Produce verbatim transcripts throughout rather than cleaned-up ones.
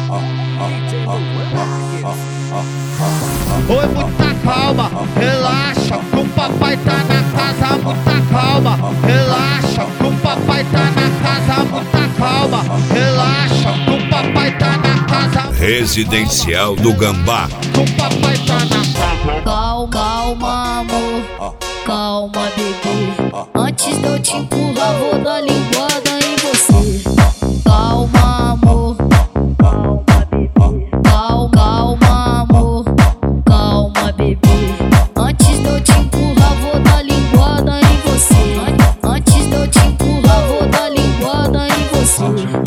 Oi, muita calma, relaxa, que o papai tá na casa. Muita calma, relaxa, que o papai tá na casa. Muita calma, relaxa, que o papai tá na casa. Residencial do Gambá. Que o papai tá na casa. Calma, calma, amor, calma, bebê. Antes de eu te empurrar, vou dar linguada em você. Calma, amor, calma, bebê. Calma, calma, amor, calma, bebê. Antes de eu te empurrar, vou dar linguada em você. Antes de eu te empurrar, vou dar linguada em você.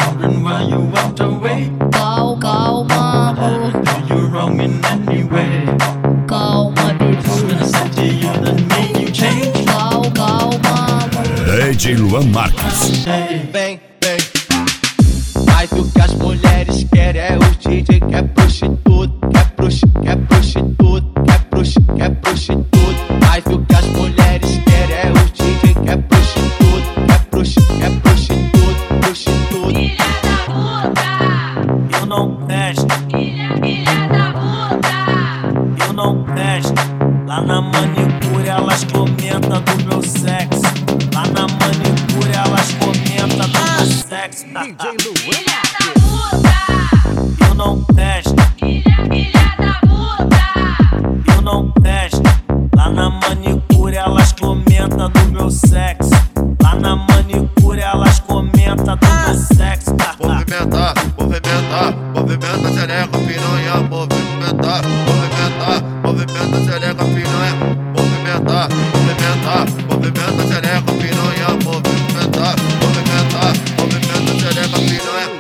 Calma, calma, amor, calma, bebê. Calma, calma, amor. D J Luan Marques. Vem, vem. Mas o que as mulheres querem é o D J que é prostituto, que é prostituto, que é prostituto, que é prostituto, que é prostituto. Mas o que as mulheres querem é o D J que é prostituto, que é prostituto, que é prostituto, prostituto. Filha da puta, Eu não presto, filha, filha da puta. eu não presto. Lá na manicure elas comentam do meu sexo. Lá na manicure elas comentam do meu sexo. Filha da puta, Eu não presto, filha, filha da puta. eu não presto. Lá na manicure elas comentam do meu sexo. Lá na manicure elas comentam do meu sexo. Movimentar, movimentar, movimenta, xereca, piranha. Movimentar, movimentar, movimenta, xereca, piranha. Movimentar, movimentar, movimenta, xereca, piranha. Movimentar, movimentar, movimenta, xereca, piranha.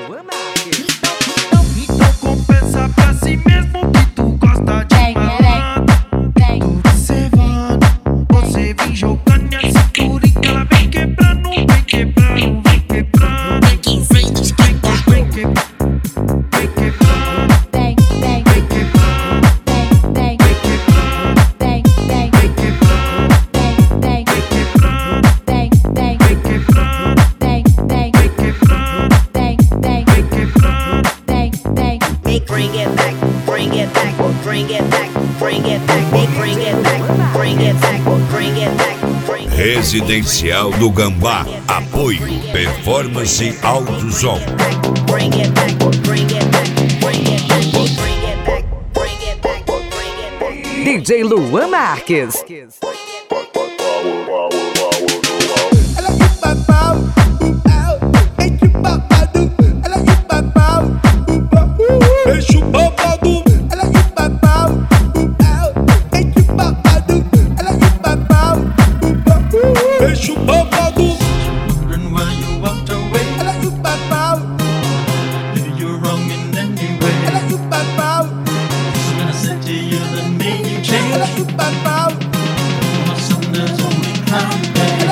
Então compensa pra si mesmo que tu gosta de Vem, malandro. vem, Tô observando, você vem jogando minha cintura e que ela vem quebrando, vem quebrando, vem quebrando. Vem que vem esquentar, vem quebrando, vem quebrando, vem, vem, vem quebrando, vem, vem, vem quebrando, vem, vem, vem quebrando, vem, vem, vem quebrando, vem, vem, vem quebrando, vem, vem, vem quebrando, vem, vem, vem quebrando. vem, vem. Make bring it back, bring it back, bring it back, bring it back, make bring it back, bring it back, bring it back, bring it back. Residencial do Gambá. Apoio Performance Alto Som. Bring it back, bring it back, bring it back, bring it back, bring it back, bring it back. D J Luan Marques. Ela que babau, é que babado. Ela que babau, deixa o babado. Ela que babau, é que babado. Ela que babau, deixa o babado. Ela que babau, ela que babau, ela que babau.